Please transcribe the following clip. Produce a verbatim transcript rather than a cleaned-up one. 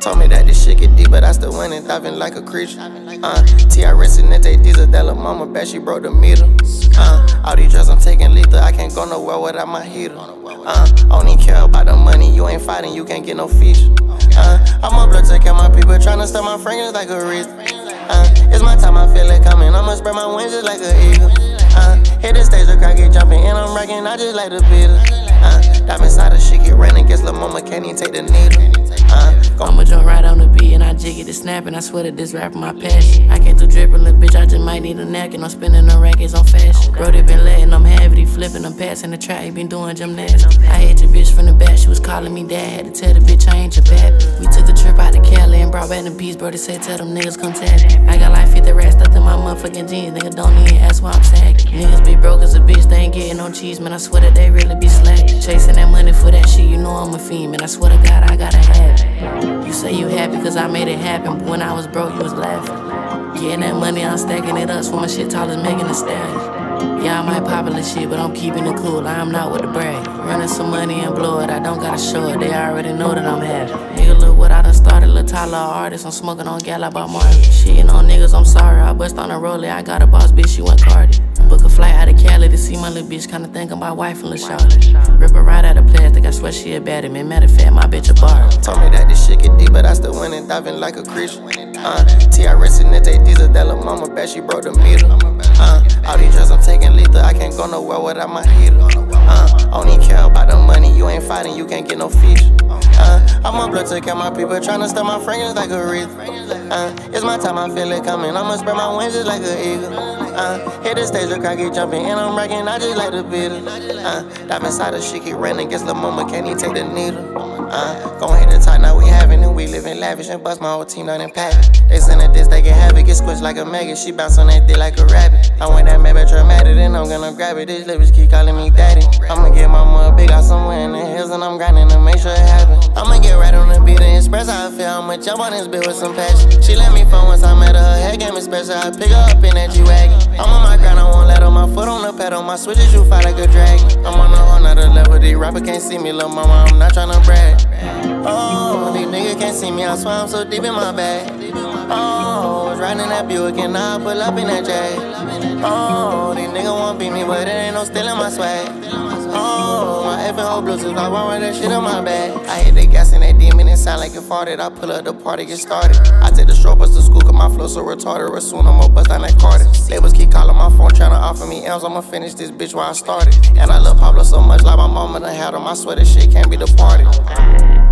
Told me that this shit get deep, but I still went and diving like a creature. Uh, T I Resident diesel, that lil' mama bet she broke the meter. Uh, all these drugs I'm taking lethal, I can't go nowhere without my heater. Uh, only care about the money, you ain't fighting, you can't get no feature. Uh, I'm a blood to kill my people, tryna stop my fragrance like a reason. Uh, it's my time, I feel it coming, I'ma spread my wings just like an eagle. Uh, hit the stage, the crowd get jumping, and I'm rocking, I just like the Beatles. Uh, dive inside the shit, get running, guess lil' mama can't even take the needle. Uh, I'ma jump right on the beat and I jig it, it's snapping. I swear that this rap my passion. I came through drippin', little bitch, I just might need a neck. And I'm spinning the rackets on fashion. Bro, they been letting them have it, he flipping them passing the track, he been doing gymnastics. I hit your bitch from the back, she was calling me dad. Had to tell the bitch I ain't your pappy. We took the trip out to Cali and brought back the beats, bro, they say tell them niggas come tap it. I got like fifty racks stuffed in my motherfucking jeans, nigga don't even ask why I'm sagging. Niggas be broke as a bitch, they ain't getting no cheese, man, I swear that they really be slacking. Chasing that money for that shit, you know I'm a fiend, man, I swear to God I gotta have it. You say you happy cause I made it happen, but when I was broke you was laughing. Getting that money, I'm stacking it up, so my shit tall as Megan Thee Stallion. Yeah, I might popular shit, but I'm keeping it cool, I am not with the brag. Running some money and blow it, I don't gotta show it, they already know that I'm happy. Nigga, look what I done started, Lil Tyler artist, I'm smoking on gal about Marley. Shitting on niggas, I'm sorry, I bust on a roller, I got a boss bitch, she went Cardi. Book a flight out of Cali to see my little bitch, kinda thinking about wife and Lil Shawty. Rip her right out of plastic, I swear she a baddie, man, matter of fact, my bitch a bar. Told me that this shit get deep, but I still went and diving like a creature. Uh, T I Resident diesel, that lil' mama bet she broke the meter. Uh, all these drugs I'm taking lethal, I can't go nowhere without my heater. Uh, only care about the money, you ain't fighting, you can't get no feature. Uh, I'm a blood to kill my people, tryna stop my fragrance like a wreath. Uh, it's my time, I feel it coming, I'ma spread my wings just like an eagle. Uh, hit the stage, the crowd get jumping, and I'm rocking, I just like the Beatles. Uh, dive inside the shit, keep running, guess lil' mama can't even take the needle. Uh, gon' hit the top, now we having it, we living lavish, and bust my whole team down in pack. They send a diss, they get havoc, get squished like a maggot, she bounce on that dick like a rabbit. I went that Maybach dramatic, and I'm gonna grab it, these livers keep calling me daddy. I'ma get my mother big out somewhere in the hills, and I'm grinding to make sure it happen. I'ma get right on the beat and express how I feel, I'ma jump on this bitch with some passion. She let me fun once I met her, her head game is special, I pick her up in that G-Wagon. I'm on my grind, I won't let her, my foot on the pedal, my switches you fight like a dragon. I'm on a whole nother level, these rappers can't see me, lil' mama, I'm not tryna brag. Oh, these niggas can't see me, I swear I'm so deep in my bag. Oh, was riding that Buick and now I pull up in that Jag. Oh, these niggas won't beat me, but it ain't no stealing my swag. Oh, my effing whole Bluetooth, I run with that shit in my bag. I hit the gas and that demon, it sound like it farted. I pull up the party, get started. I take the stroke bus to school, cause my flow so retarded. Or soon I'ma bust down that Carter. Labels keep calling my phone, tryna offer me M's. I'ma finish this bitch where I started. And I love Pablo so much, like my mama done had him. I swear this shit can't be departed.